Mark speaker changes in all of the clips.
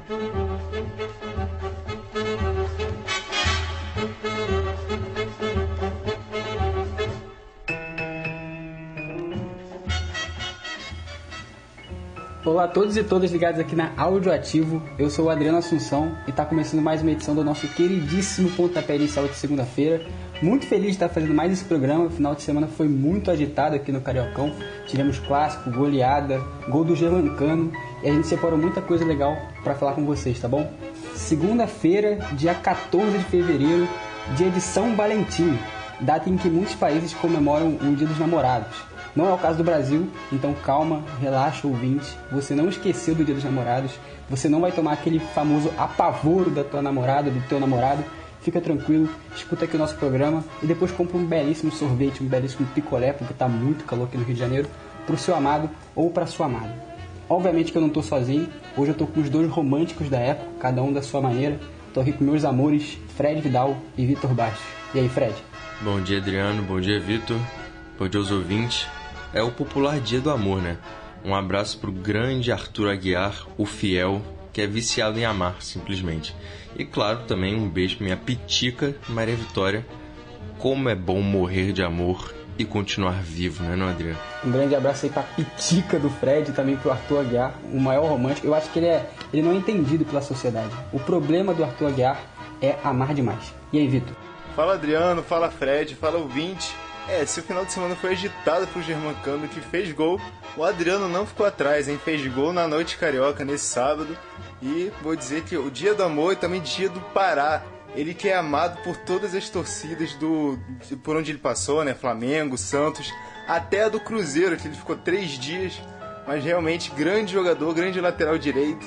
Speaker 1: Olá a todos e todas ligados aqui na Áudio Ativo, eu sou o Adriano Assunção e está começando mais uma edição do nosso queridíssimo Pontapé Inicial de segunda-feira. Muito feliz de estar fazendo mais esse programa, o final de semana foi muito agitado aqui no Cariocão, tivemos clássico, goleada, gol do Germancano e a gente separou muita coisa legal para falar com vocês, tá bom? Segunda-feira, dia 14 de fevereiro, dia de São Valentim, data em que muitos países comemoram o Dia dos Namorados. Não é o caso do Brasil, então calma, relaxa, ouvinte. Você não esqueceu do Dia dos Namorados. Você não vai tomar aquele famoso apavoro da tua namorada, do teu namorado. Fica tranquilo, escuta aqui o nosso programa e depois compra um belíssimo sorvete, um belíssimo picolé, porque tá muito calor aqui no Rio de Janeiro, pro seu amado ou pra sua amada. Obviamente que eu não tô sozinho. Hoje eu tô com os dois românticos da época, cada um da sua maneira. Tô aqui com meus amores, Fred Vidal e Vitor Bastos. E aí, Fred?
Speaker 2: Bom dia, Adriano. Bom dia, Vitor. Bom dia aos ouvintes. É o popular Dia do Amor, né? Um abraço pro grande Arthur Aguiar, o fiel, que é viciado em amar, simplesmente. E claro, também um beijo pra minha pitica Maria Vitória. Como é bom morrer de amor e continuar vivo, né, não, Adriano?
Speaker 1: Um grande abraço aí pra pitica do Fred e também pro Arthur Aguiar, o maior romântico. Eu acho que ele não é entendido pela sociedade. O problema do Arthur Aguiar é amar demais. E aí, Vitor?
Speaker 3: Fala, Adriano. Fala, Fred. Fala, ouvinte. Se o final de semana foi agitado pro Germancano, que fez gol, o Adriano não ficou atrás, hein? Fez gol na noite carioca nesse sábado. E vou dizer que o Dia do Amor e também Dia do Pará. Ele que é amado por todas as torcidas por onde ele passou, né? Flamengo, Santos, até a do Cruzeiro, que ele ficou 3 dias. Mas realmente, grande jogador, grande lateral direito.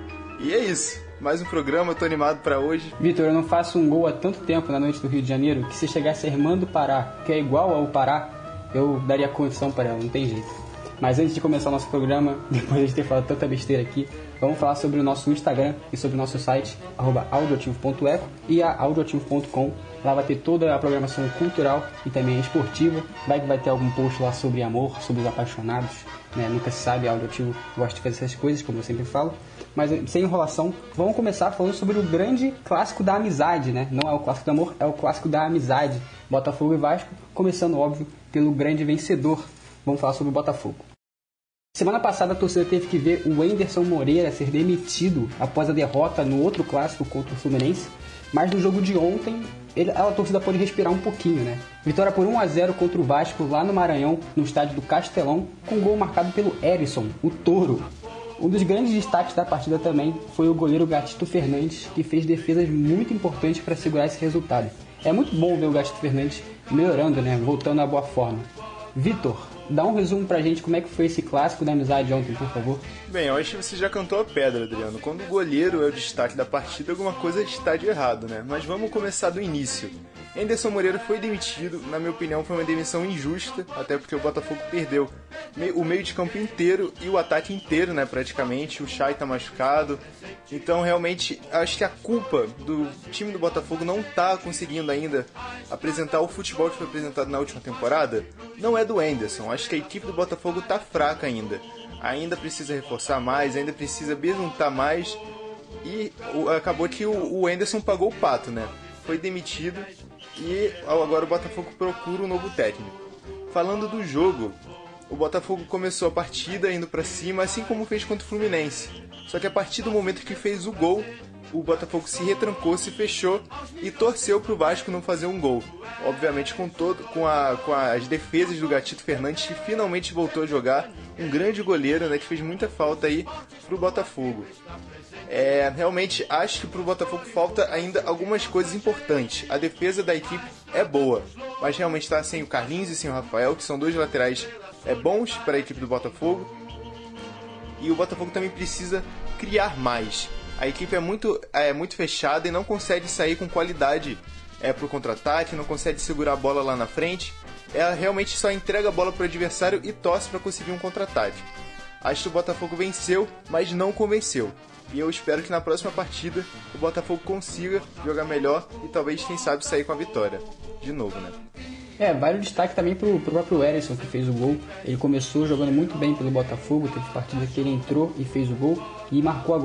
Speaker 3: E é isso. Mais um programa, tô animado pra hoje.
Speaker 1: Vitor, eu não faço um gol há tanto tempo na noite do Rio de Janeiro que se chegasse a irmã do Pará, que é igual ao Pará, eu daria condição para ela, não tem jeito. Mas antes de começar o nosso programa, depois de ter falado tanta besteira aqui, vamos falar sobre o nosso Instagram e sobre o nosso site, @audioativo.eco e a audioativo.com. Lá vai ter toda a programação cultural e também esportiva. Vai que vai ter algum post lá sobre amor, sobre os apaixonados, né? Nunca se sabe, a Audioativo gosta de fazer essas coisas, como eu sempre falo. Mas sem enrolação, vamos começar falando sobre o grande clássico da amizade, né? Não é o clássico do amor, é o clássico da amizade. Botafogo e Vasco, começando, óbvio, pelo grande vencedor. Vamos falar sobre o Botafogo. Semana passada a torcida teve que ver o Wenderson Moreira ser demitido após a derrota no outro clássico contra o Fluminense. Mas no jogo de ontem, a torcida pôde respirar um pouquinho, né? Vitória por 1-0 contra o Vasco lá no Maranhão, no estádio do Castelão, com gol marcado pelo Herisson, o Touro. Um dos grandes destaques da partida também foi o goleiro Gatito Fernandes, que fez defesas muito importantes para segurar esse resultado. É muito bom ver o Gatito Fernandes melhorando, né? Voltando à boa forma. Vitor, dá um resumo pra gente como é que foi esse clássico da amizade ontem, por favor.
Speaker 3: Bem, eu acho que você já cantou a pedra, Adriano. Quando o goleiro é o destaque da partida, alguma coisa está de errado, né? Mas vamos começar do início. Wenderson Moreira foi demitido, na minha opinião foi uma demissão injusta, até porque o Botafogo perdeu o meio de campo inteiro e o ataque inteiro, né, praticamente. O Chay tá machucado, então realmente acho que a culpa do time do Botafogo não tá conseguindo ainda apresentar o futebol que foi apresentado na última temporada. Não é do Wenderson, acho que a equipe do Botafogo tá fraca ainda precisa reforçar mais, ainda precisa besuntar mais e acabou que o Wenderson pagou o pato, né? Foi demitido e agora o Botafogo procura um novo técnico. Falando do jogo, o Botafogo começou a partida indo pra cima, assim como fez contra o Fluminense. Só que a partir do momento que fez o gol, o Botafogo se retrancou, se fechou e torceu pro Vasco não fazer um gol. Obviamente com as defesas do Gatito Fernandes, que finalmente voltou a jogar. Um grande goleiro, né, que fez muita falta aí pro Botafogo. Realmente acho que pro Botafogo falta ainda algumas coisas importantes. A defesa da equipe é boa, mas realmente está sem o Carlinhos e sem o Rafael, que são dois laterais bons para a equipe do Botafogo. E o Botafogo também precisa criar mais. A equipe é muito fechada e não consegue sair com qualidade pro contra-ataque, não consegue segurar a bola lá na frente. Ela realmente só entrega a bola para o adversário e torce para conseguir um contra-ataque. Acho que o Botafogo venceu, mas não convenceu. E eu espero que na próxima partida o Botafogo consiga jogar melhor e talvez, quem sabe, sair com a vitória. De novo, né?
Speaker 1: Vale o destaque também pro próprio Herisson, que fez o gol. Ele começou jogando muito bem pelo Botafogo, teve partida que ele entrou e fez o gol, e marcou agora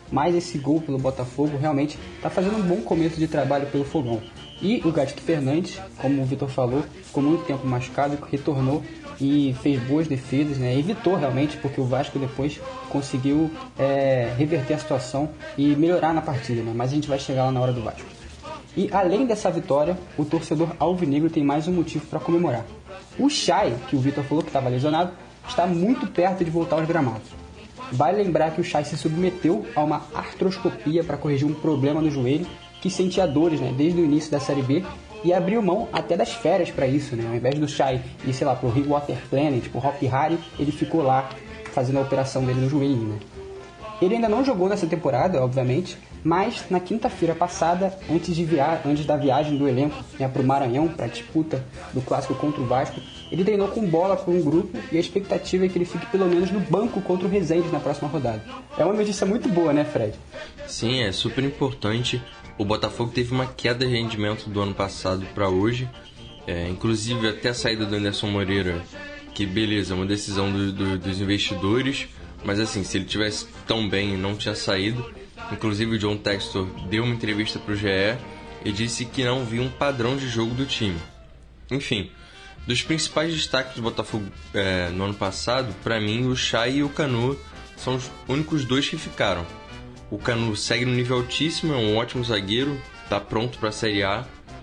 Speaker 1: mas esse gol pelo Botafogo realmente está fazendo um bom começo de trabalho pelo Fogão. E o Gatito Fernandes, como o Vitor falou, ficou muito tempo machucado, retornou e fez boas defesas, né? Evitou realmente, porque o Vasco depois conseguiu reverter a situação e melhorar na partida, né? Mas a gente vai chegar lá na hora do Vasco. E além dessa vitória, o torcedor alvinegro tem mais um motivo para comemorar. O Chay, que o Vitor falou que estava lesionado, está muito perto de voltar aos gramados. Vale lembrar que o Chay se submeteu a uma artroscopia para corrigir um problema no joelho, que sentia dores, né, desde o início da Série B, e abriu mão até das férias para isso, né? Ao invés do Chay ir, sei lá, pro Rio Water Planet, pro Hop Hari, ele ficou lá fazendo a operação dele no joelho, né? Ele ainda não jogou nessa temporada, obviamente, mas na quinta-feira passada, antes da viagem do elenco, né, para o Maranhão, para a disputa do clássico contra o Vasco, ele treinou com bola com um grupo e a expectativa é que ele fique pelo menos no banco contra o Resende na próxima rodada. É uma notícia muito boa, né, Fred?
Speaker 2: Sim, é super importante. O Botafogo teve uma queda de rendimento do ano passado para hoje, inclusive até a saída do Anderson Moreira, que beleza, é uma decisão dos investidores, mas assim, se ele tivesse tão bem e não tinha saído, inclusive o John Textor deu uma entrevista para o GE e disse que não viu um padrão de jogo do time. Enfim, dos principais destaques do Botafogo no ano passado, para mim o Chay e o Canu são os únicos dois que ficaram. O Canu segue no nível altíssimo, é um ótimo zagueiro, está pronto para a Série A.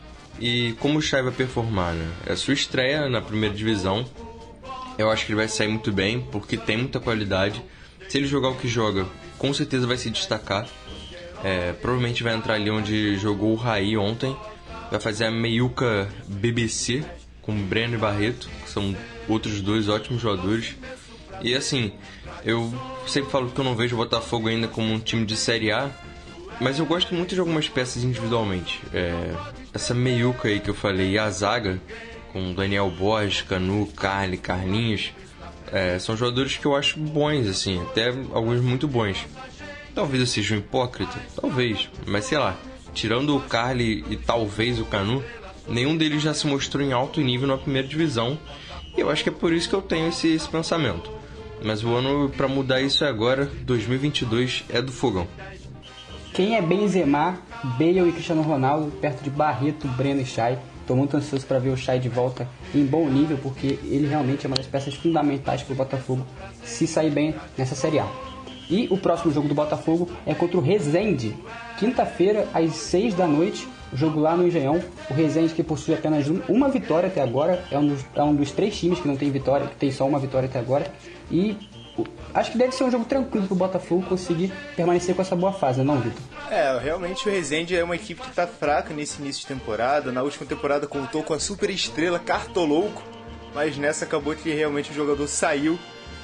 Speaker 2: E como o Chay vai performar, né? É a sua estreia na primeira divisão. Eu acho que ele vai sair muito bem, porque tem muita qualidade. Se ele jogar o que joga, com certeza vai se destacar. Provavelmente vai entrar ali onde jogou o Raí ontem. Vai fazer a meiuca BBC com Breno e Barreto, que são outros dois ótimos jogadores. E assim, eu sempre falo que eu não vejo o Botafogo ainda como um time de Série A, mas eu gosto muito de algumas peças individualmente. Essa meiuca aí que eu falei, a zaga, com Daniel Borges, Canu, Carlinhos, são jogadores que eu acho bons, assim, até alguns muito bons. Talvez eu seja um hipócrita, talvez, mas sei lá, tirando o Carli e talvez o Canu, nenhum deles já se mostrou em alto nível na primeira divisão, e eu acho que é por isso que eu tenho esse pensamento. Mas o ano para mudar isso é agora, 2022, é do Fogão.
Speaker 1: Quem é Benzema, Bale e Cristiano Ronaldo perto de Barreto, Breno e Chay? Estou muito ansioso para ver o Chay de volta em bom nível, porque ele realmente é uma das peças fundamentais para o Botafogo se sair bem nessa Série A. E o próximo jogo do Botafogo é contra o Resende, quinta-feira às 6 da noite, o jogo lá no Engenhão. O Resende, que possui apenas uma vitória até agora, é um dos 3 times que não tem vitória, que tem só uma vitória até agora. E acho que deve ser um jogo tranquilo para o Botafogo conseguir permanecer com essa boa fase, não, Vitor?
Speaker 3: Realmente o Resende é uma equipe que está fraca nesse início de temporada. Na última temporada contou com a super estrela Cartolouco, mas nessa acabou que realmente o jogador saiu.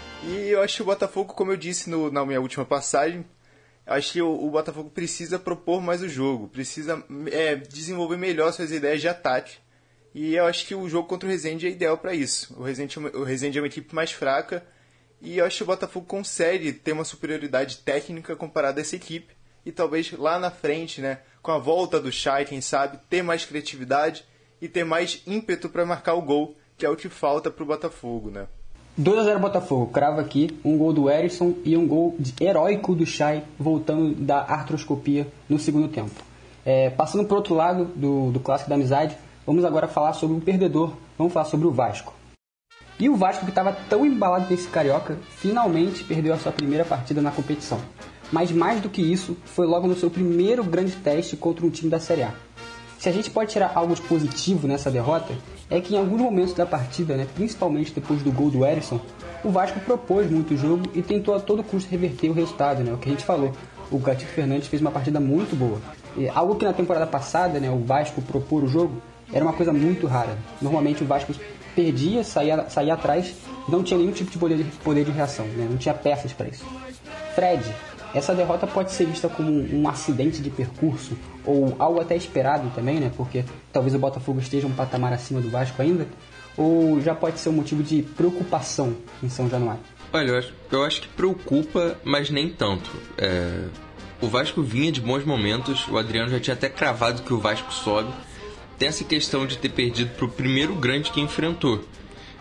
Speaker 3: E eu acho que o Botafogo, como eu disse na minha última passagem, acho que o Botafogo precisa propor mais o jogo, precisa desenvolver melhor suas ideias de ataque. E eu acho que o jogo contra o Resende é ideal para isso. O Resende é uma equipe mais fraca e eu acho que o Botafogo consegue ter uma superioridade técnica comparada a essa equipe. E talvez lá na frente, né, com a volta do Chay, quem sabe, ter mais criatividade e ter mais ímpeto para marcar o gol, que é o que falta para o Botafogo, né?
Speaker 1: 2-0 Botafogo, cravo aqui, um gol do Erisson e um gol heróico do Chay voltando da artroscopia no segundo tempo. Passando para o outro lado do Clássico da Amizade, vamos agora falar sobre um perdedor, vamos falar sobre o Vasco. E o Vasco, que estava tão embalado nesse Carioca, finalmente perdeu a sua primeira partida na competição. Mas mais do que isso, foi logo no seu primeiro grande teste contra um time da Série A. Se a gente pode tirar algo de positivo nessa derrota, é que em alguns momentos da partida, né, principalmente depois do gol do Erisson, o Vasco propôs muito o jogo e tentou a todo custo reverter o resultado, né, o que a gente falou. O Gatito Fernandes fez uma partida muito boa. Algo que na temporada passada, né, o Vasco propor o jogo, era uma coisa muito rara. Normalmente o Vasco perdia, saía atrás, não tinha nenhum tipo de poder de reação, né, não tinha peças para isso. Fred, essa derrota pode ser vista como um acidente de percurso ou algo até esperado também, né? Porque talvez o Botafogo esteja um patamar acima do Vasco ainda, ou já pode ser um motivo de preocupação em São Januário?
Speaker 2: Olha, eu acho que preocupa, mas nem tanto. O Vasco vinha de bons momentos, o Adriano já tinha até cravado que o Vasco sobe. Tem essa questão de ter perdido para o primeiro grande que enfrentou.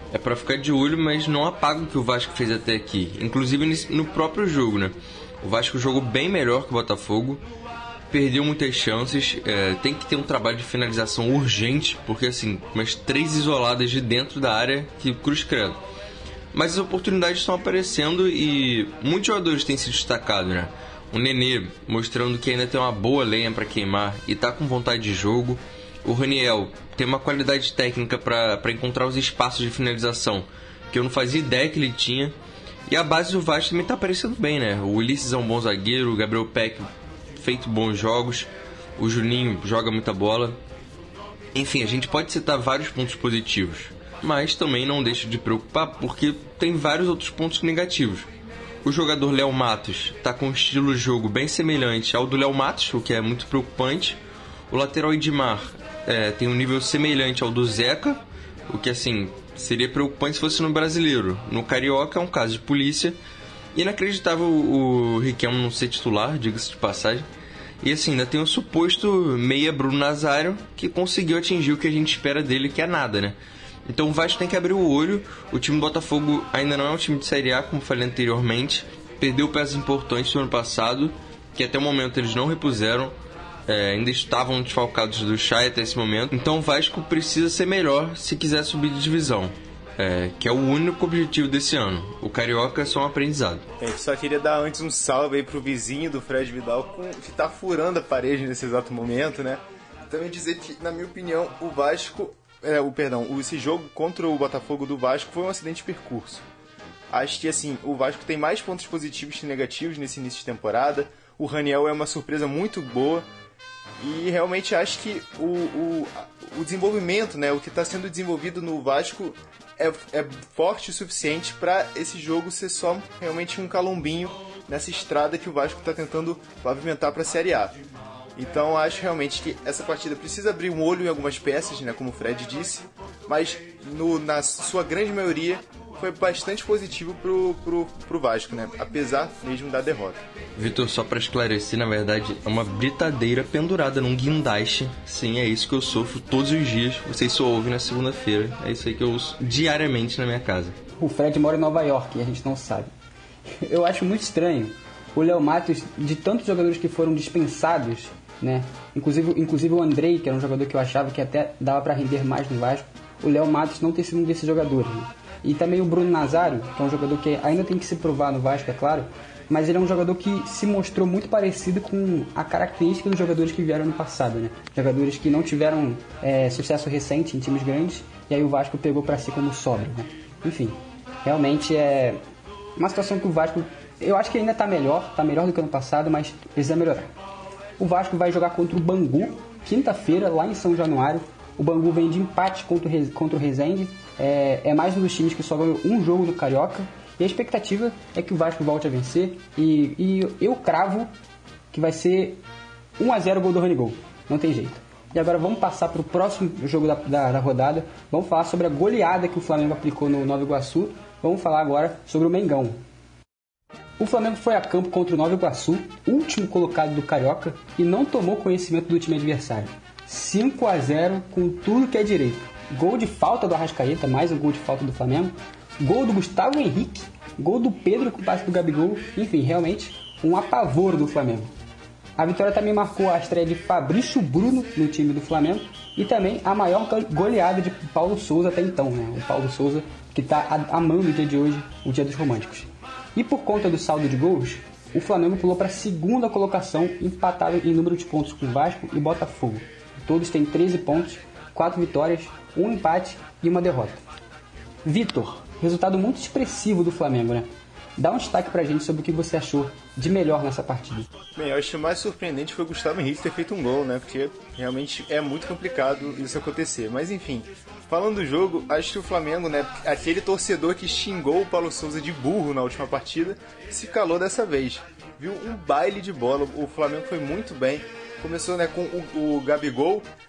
Speaker 2: é pra ficar de olho, mas não apaga o que o Vasco fez até aqui. Inclusive no próprio jogo, né? O Vasco jogou bem melhor que o Botafogo, perdeu muitas chances, tem que ter um trabalho de finalização urgente, porque assim, umas 3 isoladas de dentro da área que cruz credo. Mas as oportunidades estão aparecendo e muitos jogadores têm se destacado, né? O Nenê mostrando que ainda tem uma boa lenha para queimar e tá com vontade de jogo. O Raniel tem uma qualidade técnica para encontrar os espaços de finalização que eu não fazia ideia que ele tinha. E a base do Vasco também tá aparecendo bem, né? O Ulisses é um bom zagueiro, o Gabriel Peck feito bons jogos, o Juninho joga muita bola. Enfim, a gente pode citar vários pontos positivos, mas também não deixa de preocupar porque tem vários outros pontos negativos. O jogador Léo Matos está com um estilo de jogo bem semelhante ao do Léo Matos, o que é muito preocupante. O lateral Edmar tem um nível semelhante ao do Zeca, o que assim seria preocupante se fosse no brasileiro. No Carioca é um caso de polícia. Inacreditável o Riquelme não ser titular, diga-se de passagem. E assim, ainda tem o suposto meia Bruno Nazário, que conseguiu atingir o que a gente espera dele, que é nada, né? Então o Vasco tem que abrir o olho. O time do Botafogo ainda não é um time de Série A, como falei anteriormente. Perdeu peças importantes no ano passado, que até o momento eles não repuseram. Ainda estavam desfalcados do Chay até esse momento. Então o Vasco precisa ser melhor se quiser subir de divisão. Que é o único objetivo desse ano. O Carioca é só um aprendizado.
Speaker 3: Só queria dar antes um salve aí pro vizinho do Fred Vidal, que tá furando a parede nesse exato momento, né? Também dizer que, na minha opinião, o Vasco... esse jogo contra o Botafogo do Vasco foi um acidente de percurso. Acho que, assim, o Vasco tem mais pontos positivos que negativos nesse início de temporada. O Raniel é uma surpresa muito boa. E realmente acho que o desenvolvimento, né, o que está sendo desenvolvido no Vasco é forte o suficiente para esse jogo ser só realmente um calombinho nessa estrada que o Vasco está tentando pavimentar para a Série A. Então acho realmente que essa partida precisa abrir um olho em algumas peças, né, como o Fred disse, mas na sua grande maioria foi bastante positivo pro Vasco, né, apesar mesmo da derrota.
Speaker 2: Vitor, só para esclarecer, na verdade é uma britadeira pendurada num guindaste. Sim, é isso que eu sofro todos os dias. Vocês só ouvem na segunda-feira. É isso aí que eu uso diariamente na minha casa.
Speaker 1: O Fred mora em Nova York e a gente não sabe. Eu acho muito estranho o Léo Matos, de tantos jogadores que foram dispensados, né? Inclusive o Andrei, que era um jogador que eu achava que até dava para render mais no Vasco, o Léo Matos não ter sido um desses jogadores, né? E também o Bruno Nazário, que é um jogador que ainda tem que se provar no Vasco, é claro, mas ele é um jogador que se mostrou muito parecido com a característica dos jogadores que vieram no passado, né? Jogadores que não tiveram sucesso recente em times grandes, e aí o Vasco pegou para si como sobra, né? Enfim, realmente é uma situação que o Vasco, eu acho que ainda está melhor do que ano passado, mas precisa melhorar. O Vasco vai jogar contra o Bangu, quinta-feira, lá em São Januário. O Bangu vem de empate contra o Resende. É mais um dos times que só ganhou um jogo no Carioca. E a expectativa é que o Vasco volte a vencer. E eu cravo que vai ser 1-0 gol do Ranigol. Não tem jeito. E agora vamos passar para o próximo jogo da rodada. Vamos falar sobre a goleada que o Flamengo aplicou no Nova Iguaçu. Vamos falar agora sobre o Mengão. O Flamengo foi a campo contra o Nova Iguaçu, último colocado do Carioca, e não tomou conhecimento do time adversário. 5-0 com tudo que é direito. Gol de falta do Arrascaeta, mais um gol de falta do Flamengo. Gol do Gustavo Henrique, gol do Pedro com o passe do Gabigol. Enfim, realmente um apavoro do Flamengo. A vitória também marcou a estreia de Fabrício Bruno no time do Flamengo e também a maior goleada de Paulo Souza até então, né? O Paulo Souza que está amando o dia de hoje, o Dia dos Românticos. E por conta do saldo de gols, o Flamengo pulou para a segunda colocação, empatado em número de pontos com Vasco e Botafogo. Todos têm 13 pontos, 4 vitórias, 1 empate e 1 derrota. Vitor, resultado muito expressivo do Flamengo, né? Dá um destaque pra gente sobre o que você achou de melhor nessa partida.
Speaker 3: Bem, eu acho que o mais surpreendente foi o Gustavo Henrique ter feito um gol, né? Porque realmente é muito complicado isso acontecer. Mas enfim, falando do jogo, acho que o Flamengo, né? Aquele torcedor que xingou o Paulo Souza de burro na última partida, se calou dessa vez. Viu um baile de bola, o Flamengo foi muito bem. Começou, né, com o Gabigol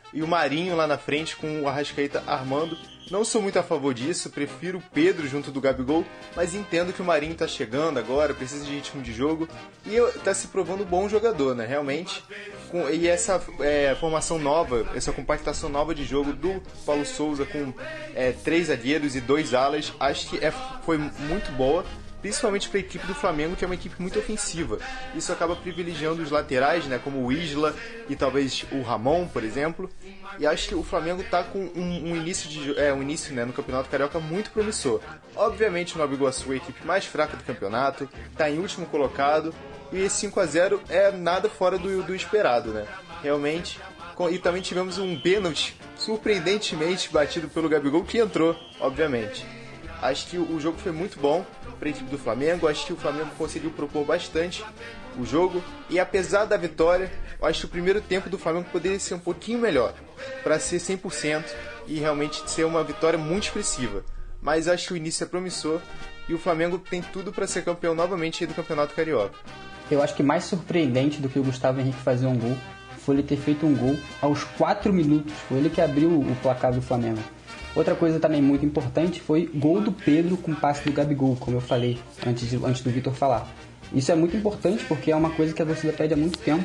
Speaker 3: e o Marinho lá na frente com o Arrascaeta armando. Não sou muito a favor disso, prefiro o Pedro junto do Gabigol, mas entendo que o Marinho tá chegando agora, precisa de ritmo de jogo e tá se provando um bom jogador, né? Realmente. E essa formação nova, essa compactação nova de jogo do Paulo Souza com 3 zagueiros e 2 alas, acho que foi muito boa. Principalmente para a equipe do Flamengo, que é uma equipe muito ofensiva. Isso acaba privilegiando os laterais, né, como o Isla e talvez o Ramon, por exemplo. E acho que o Flamengo está com um início né, no Campeonato Carioca muito promissor. Obviamente o Nova Iguaçu é a equipe mais fraca do campeonato, está em último colocado, e esse 5-0 é nada fora do esperado, né? Realmente. E também tivemos um pênalti surpreendentemente batido pelo Gabigol, que entrou, obviamente. Acho que o jogo foi muito bom para a equipe do Flamengo. Acho que o Flamengo conseguiu propor bastante o jogo. E apesar da vitória, eu acho que o primeiro tempo do Flamengo poderia ser um pouquinho melhor, para ser 100% e realmente ser uma vitória muito expressiva. Mas acho que o início é promissor e o Flamengo tem tudo para ser campeão novamente aí do Campeonato Carioca.
Speaker 1: Eu acho que mais surpreendente do que o Gustavo Henrique fazer um gol foi ele ter feito um gol aos 4 minutos. Foi ele que abriu o placar do Flamengo. Outra coisa também muito importante foi gol do Pedro com passe do Gabigol, como eu falei antes do Vitor falar. Isso é muito importante porque é uma coisa que a torcida pede há muito tempo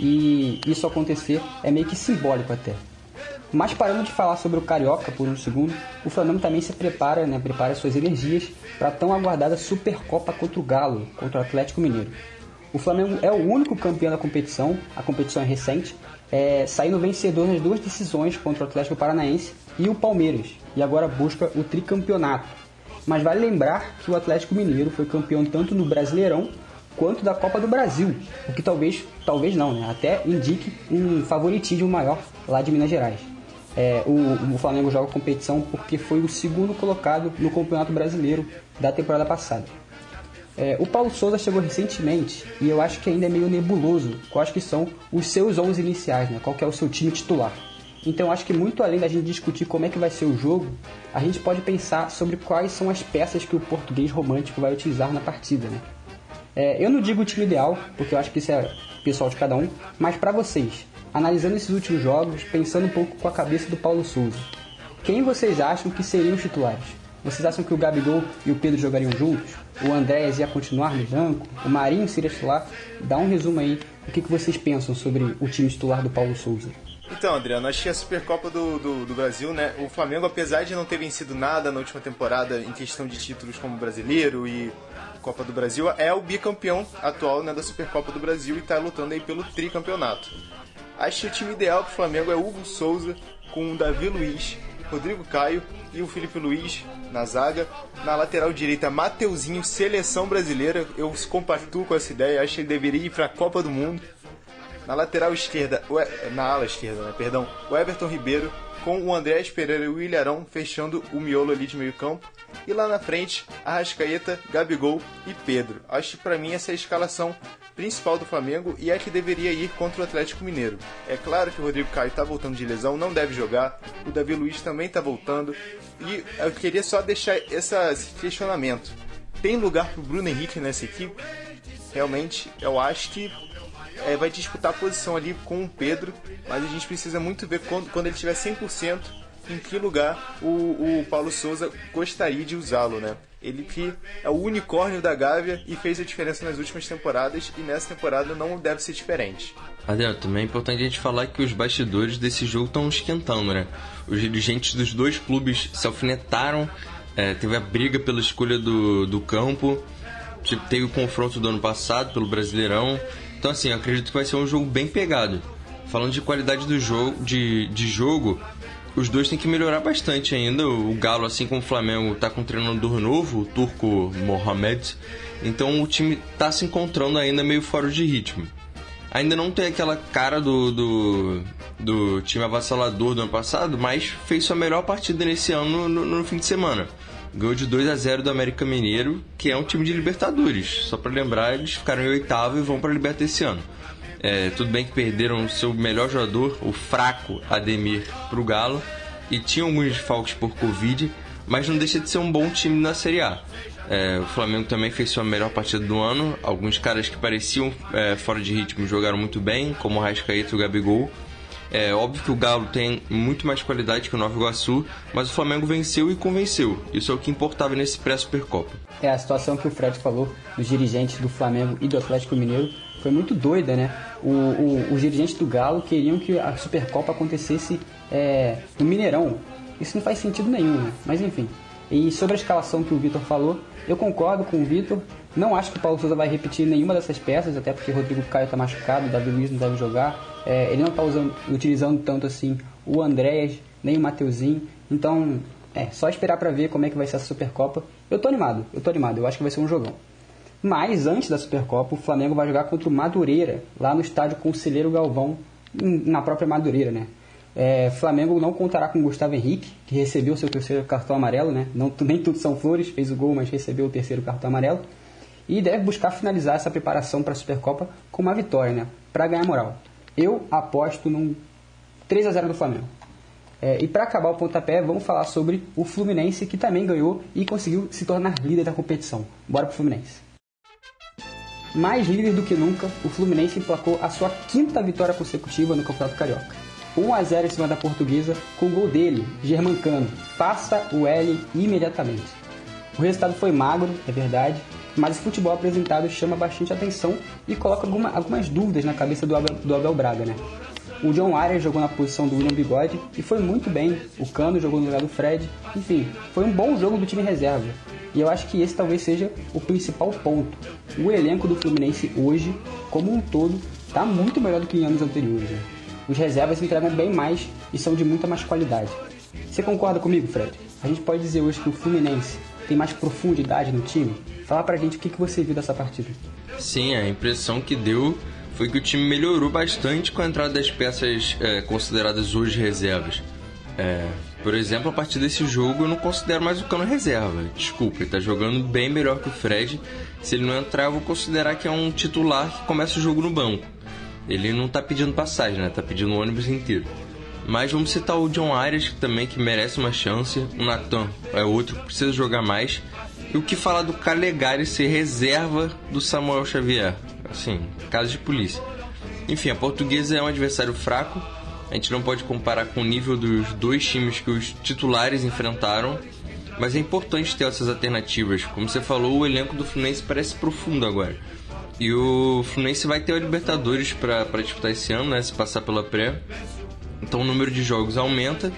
Speaker 1: e isso acontecer é meio que simbólico até. Mas parando de falar sobre o Carioca por um segundo, o Flamengo também se prepara suas energias para a tão aguardada Supercopa contra o Galo, contra o Atlético Mineiro. O Flamengo é o único campeão da competição, a competição é recente, saindo vencedor nas 2 decisões contra o Atlético Paranaense e o Palmeiras, e agora busca o tricampeonato. Mas vale lembrar que o Atlético Mineiro foi campeão tanto no Brasileirão quanto da Copa do Brasil, o que talvez não, né? Até indique um favoritismo maior lá de Minas Gerais. O Flamengo joga a competição porque foi o segundo colocado no Campeonato Brasileiro da temporada passada. O Paulo Souza chegou recentemente e eu acho que ainda é meio nebuloso quais que são os seus 11 iniciais, né? Qual que é o seu time titular. Então acho que muito além da gente discutir como é que vai ser o jogo, a gente pode pensar sobre quais são as peças que o português romântico vai utilizar na partida, né? Eu não digo o time ideal, porque eu acho que isso é pessoal de cada um, mas para vocês, analisando esses últimos jogos, pensando um pouco com a cabeça do Paulo Souza, quem vocês acham que seriam os titulares? Vocês acham que o Gabigol e o Pedro jogariam juntos? O Andréas ia continuar no banco? O Marinho seria titular? Dá um resumo aí, o que vocês pensam sobre o time titular do Paulo Souza?
Speaker 3: Então, Adriano, acho que a Supercopa do Brasil, né? O Flamengo, apesar de não ter vencido nada na última temporada em questão de títulos como Brasileiro e Copa do Brasil, é o bicampeão atual, né, da Supercopa do Brasil e está lutando aí pelo tricampeonato. Acho que o time ideal para o Flamengo é Hugo Souza com o Davi Luiz, Rodrigo Caio e o Felipe Luiz na zaga. Na lateral direita, Mateuzinho, seleção brasileira. Eu compactuo com essa ideia, acho que ele deveria ir para a Copa do Mundo. Na lateral esquerda, na ala esquerda, né, perdão, o Everton Ribeiro, com o Andréas Pereira e o Ilharão fechando o miolo ali de meio campo. E lá na frente, Arrascaeta, Gabigol e Pedro. Acho que para mim essa é a escalação principal do Flamengo e é que deveria ir contra o Atlético Mineiro. É claro que o Rodrigo Caio está voltando de lesão, não deve jogar. O Davi Luiz também está voltando. E eu queria só deixar esse questionamento. Tem lugar para o Bruno Henrique nessa equipe? Realmente, eu acho que vai disputar a posição ali com o Pedro, mas a gente precisa muito ver quando ele estiver 100%, em que lugar o Paulo Souza gostaria de usá-lo, né? Ele que é o unicórnio da Gávea e fez a diferença nas últimas temporadas e nessa temporada não deve ser diferente.
Speaker 2: Adriano, também é importante a gente falar que os bastidores desse jogo estão esquentando, né? Os dirigentes dos dois clubes se alfinetaram, teve a briga pela escolha do campo, teve o confronto do ano passado pelo Brasileirão. Então, assim, eu acredito que vai ser um jogo bem pegado. Falando de qualidade do jogo, de jogo, os dois têm que melhorar bastante ainda. O Galo, assim como o Flamengo, está com um treinador novo, o turco Mohamed. Então, o time está se encontrando ainda meio fora de ritmo. Ainda não tem aquela cara do time avassalador do ano passado, mas fez sua melhor partida nesse ano no fim de semana. Ganhou de 2-0 do América Mineiro, que é um time de Libertadores. Só para lembrar, eles ficaram em oitavo e vão para a Libertadores esse ano. Tudo bem que perderam o seu melhor jogador, o fraco Ademir, para o Galo, e tinham alguns desfalques por Covid, mas não deixa de ser um bom time na Série A. O Flamengo também fez sua melhor partida do ano. Alguns caras que pareciam fora de ritmo jogaram muito bem, como o Arrascaeta e o Gabigol. É óbvio que o Galo tem muito mais qualidade que o Nova Iguaçu, mas o Flamengo venceu e convenceu. Isso é o que importava nesse pré-Supercopa.
Speaker 1: A situação que o Fred falou dos dirigentes do Flamengo e do Atlético Mineiro foi muito doida, né? Os dirigentes do Galo queriam que a Supercopa acontecesse no Mineirão. Isso não faz sentido nenhum, né? Mas enfim. E sobre a escalação que o Vitor falou, eu concordo com o Vitor. Não acho que o Paulo Souza vai repetir nenhuma dessas peças, até porque o Rodrigo Caio está machucado, o Davi Luiz não deve jogar. Ele não está utilizando tanto assim o Andréas, nem o Mateuzinho. Então, só esperar para ver como é que vai ser essa Supercopa. Eu tô animado. Eu acho que vai ser um jogão. Mas, antes da Supercopa, o Flamengo vai jogar contra o Madureira, lá no estádio Conselheiro Galvão, na própria Madureira, né? Flamengo não contará com o Gustavo Henrique, que recebeu seu terceiro cartão amarelo, né? Nem tudo são flores, fez o gol, mas recebeu o terceiro cartão amarelo. E deve buscar finalizar essa preparação para a Supercopa com uma vitória, né? Para ganhar moral. Eu aposto num 3-0 do Flamengo. E para acabar o pontapé, vamos falar sobre o Fluminense, que também ganhou e conseguiu se tornar líder da competição. Bora pro Fluminense. Mais líder do que nunca, o Fluminense emplacou a sua 5ª vitória consecutiva no Campeonato Carioca. 1-0 em cima da Portuguesa, com o gol dele, Germancano. Faça o L imediatamente. O resultado foi magro, é verdade, mas o futebol apresentado chama bastante atenção e coloca algumas dúvidas na cabeça do Abel Braga, né? O John Arias jogou na posição do William Bigode e foi muito bem. O Cano jogou no lugar do Fred. Enfim, foi um bom jogo do time reserva. E eu acho que esse talvez seja o principal ponto. O elenco do Fluminense hoje, como um todo, está muito melhor do que em anos anteriores, né? Os reservas entregam bem mais e são de muita mais qualidade. Você concorda comigo, Fred? A gente pode dizer hoje que o Fluminense tem mais profundidade no time? Fala pra gente o que você viu dessa partida.
Speaker 2: Sim, a impressão que deu foi que o time melhorou bastante com a entrada das peças consideradas hoje reservas. Por exemplo, a partir desse jogo eu não considero mais o Cano reserva. Desculpa, ele tá jogando bem melhor que o Fred. Se ele não entrar, eu vou considerar que é um titular que começa o jogo no banco. Ele não tá pedindo passagem, né? Tá pedindo o ônibus inteiro. Mas vamos citar o John Arias, que merece uma chance. O Natan é outro que precisa jogar mais. E o que falar do Calegari ser reserva do Samuel Xavier? Assim, caso de polícia. Enfim, a Portuguesa é um adversário fraco. A gente não pode comparar com o nível dos dois times que os titulares enfrentaram. Mas é importante ter essas alternativas. Como você falou, o elenco do Fluminense parece profundo agora. E o Fluminense vai ter a Libertadores para disputar esse ano, né? Se passar pela pré. Então o número de jogos aumenta.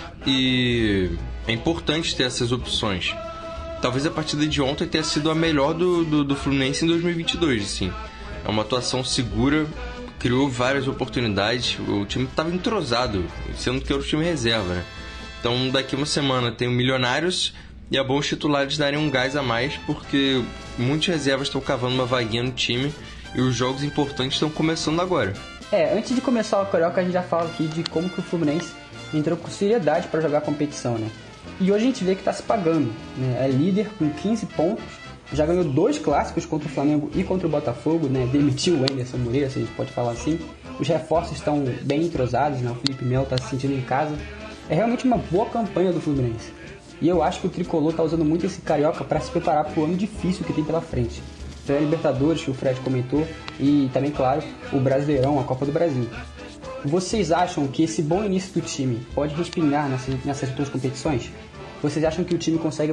Speaker 2: E é importante ter essas opções. Talvez a partida de ontem tenha sido a melhor do Fluminense em 2022, assim. É uma atuação segura, criou várias oportunidades, o time estava entrosado, sendo que era o time reserva, né? Então daqui uma semana tem o Milionários e é bom os titulares darem um gás a mais, porque muitas reservas estão cavando uma vaguinha no time e os jogos importantes estão começando agora.
Speaker 1: Antes de começar o Carioca, a gente já fala aqui de como que o Fluminense entrou com seriedade para jogar a competição, né? E hoje a gente vê que está se pagando, né? É líder com 15 pontos, já ganhou 2 clássicos contra o Flamengo e contra o Botafogo, né? Demitiu o Anderson Moreira, se a gente pode falar assim. Os reforços estão bem entrosados, né? O Felipe Melo está se sentindo em casa. É realmente uma boa campanha do Fluminense. E eu acho que o Tricolor está usando muito esse Carioca para se preparar para o ano difícil que tem pela frente. Tem a Libertadores, que o Fred comentou, e também, claro, o Brasileirão, a Copa do Brasil. Vocês acham que esse bom início do time pode respingar nessas duas competições? Vocês acham que o time consegue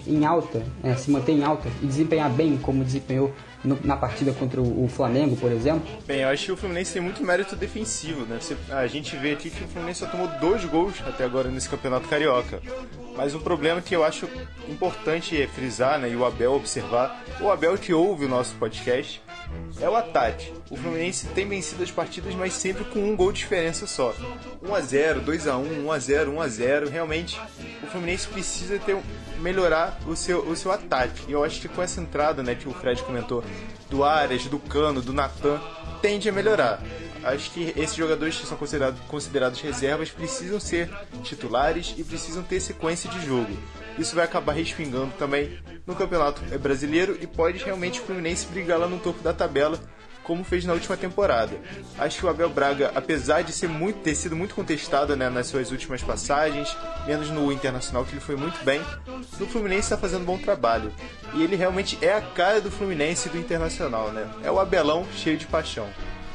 Speaker 1: se manter em alta e desempenhar bem como desempenhou na partida contra o Flamengo, por exemplo?
Speaker 3: Bem, eu acho que o Fluminense tem muito mérito defensivo, né? A gente vê aqui que o Fluminense só tomou 2 gols até agora nesse Campeonato Carioca. Mas um problema que eu acho importante frisar, né, e o Abel observar, o Abel que ouve o nosso podcast, é o ataque. O Fluminense tem vencido as partidas, mas sempre com um gol de diferença só. 1-0, 2-1, 1-0, 1-0. Realmente, o Fluminense precisa melhorar o seu ataque. E eu acho que com essa entrada, né, que o Fred comentou, do Arias, do Cano, do Natan, tende a melhorar. Acho que esses jogadores que são considerados reservas precisam ser titulares e precisam ter sequência de jogo. Isso vai acabar respingando também no Campeonato Brasileiro e pode realmente o Fluminense brigar lá no topo da tabela, como fez na última temporada. Acho que o Abel Braga, apesar de ter sido muito contestado, né, nas suas últimas passagens, menos no Internacional, que ele foi muito bem, no Fluminense está fazendo um bom trabalho. E ele realmente é a cara do Fluminense e do Internacional, né? É o Abelão cheio de paixão.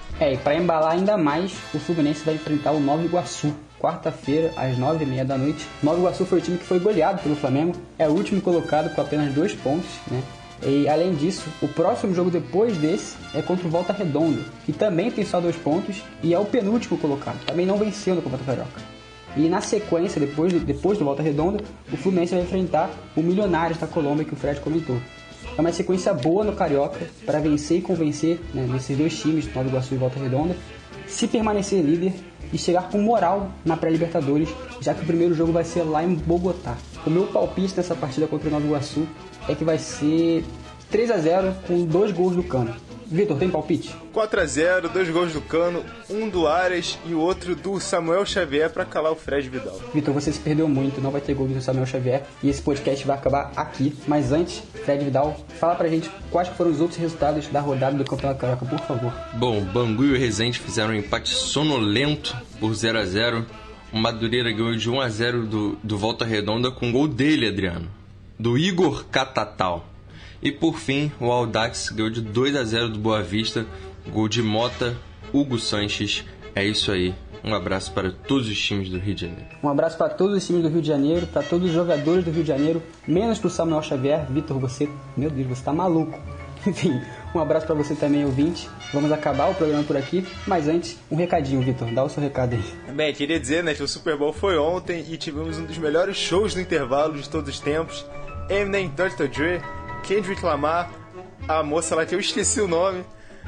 Speaker 1: E para embalar ainda mais, o Fluminense vai enfrentar o Nova Iguaçu, quarta-feira, às 9h30 da noite. Nova Iguaçu foi o time que foi goleado pelo Flamengo, é o último colocado com apenas 2 pontos, né? E além disso, o próximo jogo depois desse é contra o Volta Redonda, que também tem só 2 pontos e é o penúltimo colocado, também não venceu no Campeonato Carioca. E na sequência, depois do Volta Redonda, o Fluminense vai enfrentar o Milionários da Colômbia, que o Fred comentou. É uma sequência boa no Carioca para vencer e convencer, né, nesses 2 times, Nova Iguaçu e Volta Redonda, se permanecer líder e chegar com moral na pré-Libertadores, já que o primeiro jogo vai ser lá em Bogotá. O meu palpite nessa partida contra o Nova Iguaçu é que vai ser 3-0 com 2 gols do Cano. Vitor, tem palpite?
Speaker 3: 4-0, 2 gols do Cano, um do Aras e o outro do Samuel Xavier para calar o Fred Vidal.
Speaker 1: Vitor, você se perdeu muito, não vai ter gol do Samuel Xavier e esse podcast vai acabar aqui. Mas antes, Fred Vidal, fala pra gente quais foram os outros resultados da rodada do Campeonato Carioca, por favor.
Speaker 2: Bom, Bangu e o Resende fizeram um empate sonolento por 0-0. O Madureira ganhou de 1-0 do Volta Redonda com gol dele, Adriano, do Igor Catatal. E por fim, o Audax ganhou de 2-0 do Boa Vista, gol de Mota, Hugo Sanches. É isso aí. Um abraço para todos os times do Rio de Janeiro.
Speaker 1: Um abraço para todos os times do Rio de Janeiro, para todos os jogadores do Rio de Janeiro, menos para o Samuel Xavier. Vitor, meu Deus, você tá maluco. Enfim, um abraço para você também, ouvinte. Vamos acabar o programa por aqui, mas antes, um recadinho, Vitor. Dá o seu recado aí.
Speaker 3: Bem, queria dizer, né, que o Super Bowl foi ontem e tivemos um dos melhores shows no intervalo de todos os tempos. Eminem, Dr. Dre, Kendrick Lamar, a moça lá que eu esqueci o nome,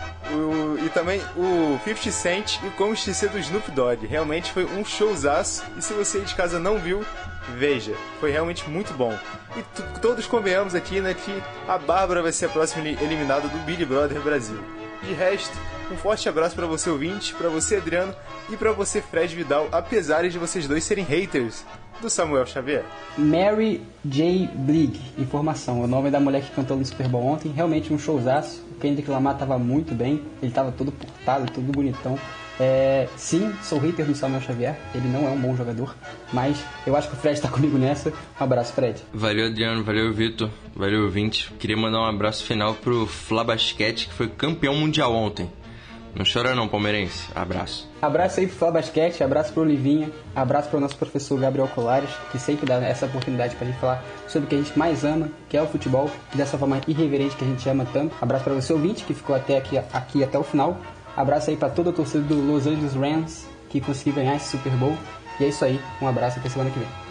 Speaker 3: e também o 50 Cent e como esquecer do Snoop Dogg. Realmente foi um showzaço e se você de casa não viu, veja, foi realmente muito bom. E todos convenhamos aqui, né, que a Bárbara vai ser a próxima eliminada do Big Brother Brasil. De resto, um forte abraço para você ouvinte, para você Adriano e para você Fred Vidal, apesar de vocês dois serem haters do Samuel Xavier.
Speaker 1: Mary J. Blige, informação, o nome da mulher que cantou no Super Bowl ontem, realmente um showzaço. O Kendrick Lamar tava muito bem, ele tava todo portado, todo bonitão. Sim, sou hater do Samuel Xavier, ele não é um bom jogador, mas eu acho que o Fred tá comigo nessa. Um abraço, Fred.
Speaker 2: Valeu, Adriano, valeu, Vitor, valeu, ouvinte. Queria mandar um abraço final pro Fla Basquete, que foi campeão mundial ontem. Não chora não, palmeirense. Abraço.
Speaker 1: Abraço aí pro Fla Basquete, abraço pro Olivinha, abraço pro nosso professor Gabriel Colares, que sempre dá essa oportunidade pra gente falar sobre o que a gente mais ama, que é o futebol, dessa forma irreverente que a gente ama tanto. Abraço pra você, ouvinte, que ficou aqui até o final. Abraço aí pra toda a torcida do Los Angeles Rams, que conseguiu ganhar esse Super Bowl. E é isso aí, um abraço até semana que vem.